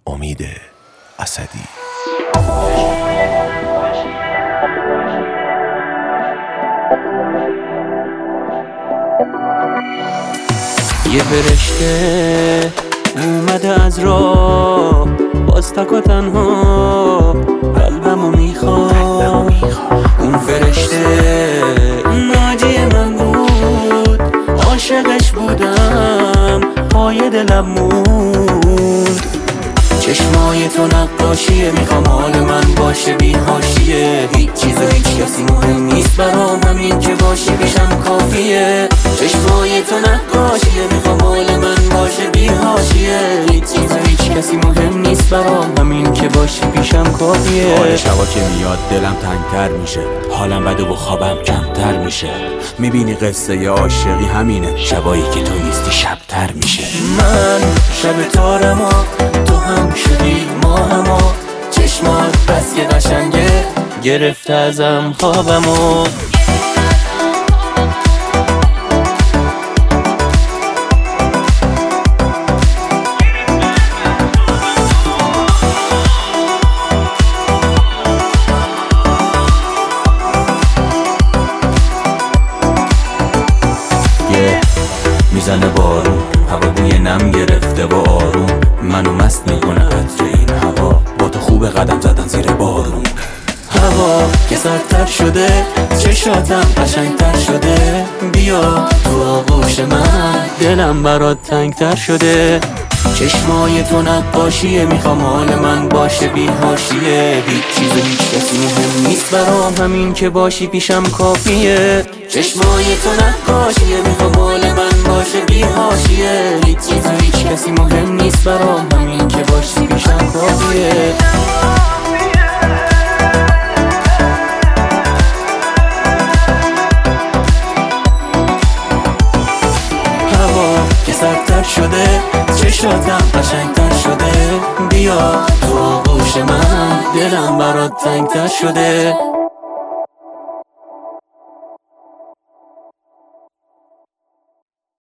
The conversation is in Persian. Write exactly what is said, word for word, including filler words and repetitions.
امید اسدی. یه فرشته اومده از راه، باز تک و تنها قلبمو میخواد. اون فرشته ناجی من بود، عاشقش بودم، پای دلم موند. چشمای تو نقاشیه، میخوام حال من باشه بی حاشیه. هیچ چیز و هیچ کسی مهم نیست برام، همین که باشی پیشم کافیه. چشمای تو نقاشیه، میخوام حال من باشه بی حاشیه. هیچ چیز و هیچ کسی مهم نیست برام، همین که باشی پیشم کافیه. حال شبا که میاد دلم تنگتر میشه، حالم بده و خوابم کمتر میشه. میبینی قصه ی عاشقی همینه، شبایی که تو نیستی شبتر میشه. من شب تارما، تو هم شدی ما هما. چشمات بس که قشنگه، گرفته ازم خوابمو. میزنه بارون، هوا بوی نم گرفته و آروم. منو مست میکنه عطر این هوا، با تو خوب قدم زدن زیر بارون. هوا که سردتر شده، چشاتم قشنگتر شده. بیا تو آغوش من، دلم برات تنگتر شده. چشمای تو نقاشیه، میخوام حال من باشه بی حاشیه. هیچ چیز و هیچ کسی مهم نیست برام، همین که باشی پیشم کافیه. چشمای تو نقاشیه، میخوام حال من باشه بی حاشیه. هیچ چیز و هیچ کسی مهم نیست برام، همین که باشی پیشم کافیه. سردتر شده، چشاتم قشنگتر شده. بیا تو آغوش من، دلم برات تنگتر شده.